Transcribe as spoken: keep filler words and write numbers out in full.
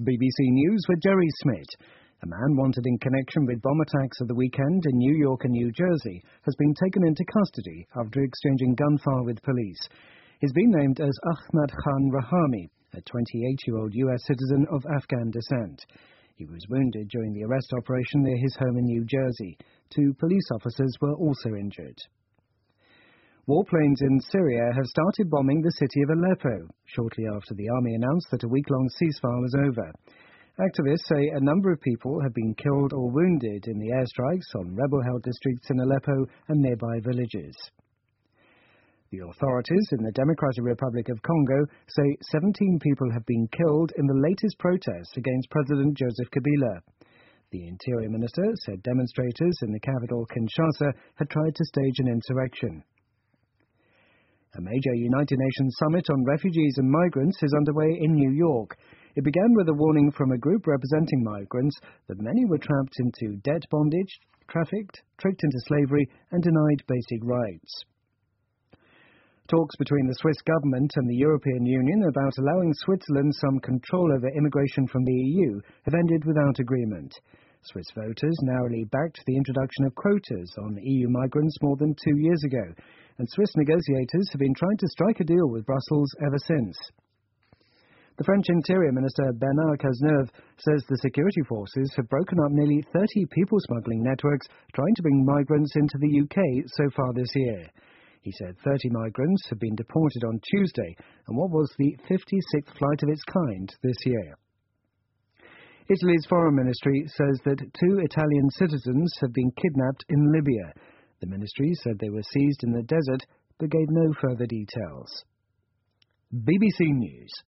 B B C News with Jerry Smith. A man wanted in connection with bomb attacks of the weekend in New York and New Jersey has been taken into custody after exchanging gunfire with police. He's been named as Ahmad Khan Rahami, a twenty-eight-year-old U S citizen of Afghan descent. He was wounded during the arrest operation near his home in New Jersey. Two police officers were also injured. Warplanes in Syria have started bombing the city of Aleppo, shortly after the army announced that a week-long ceasefire was over. Activists say a number of people have been killed or wounded in the airstrikes on rebel-held districts in Aleppo and nearby villages. The authorities in the Democratic Republic of Congo say seventeen people have been killed in the latest protests against President Joseph Kabila. The Interior Minister said demonstrators in the capital Kinshasa had tried to stage an insurrection. A major United Nations summit on refugees and migrants is underway in New York. It began with a warning from a group representing migrants that many were trapped into debt bondage, trafficked, tricked into slavery, and denied basic rights. Talks between the Swiss government and the European Union about allowing Switzerland some control over immigration from the E U have ended without agreement. Swiss voters narrowly backed the introduction of quotas on E U migrants more than two years ago, and Swiss negotiators have been trying to strike a deal with Brussels ever since. The French Interior Minister Bernard Cazeneuve says the security forces have broken up nearly thirty people-smuggling networks trying to bring migrants into the U K so far this year. He said thirty migrants have been deported on Tuesday, and what was the fifty-sixth flight of its kind this year. Italy's foreign ministry says that two Italian citizens have been kidnapped in Libya. The ministry said they were seized in the desert, but gave no further details. B B C News.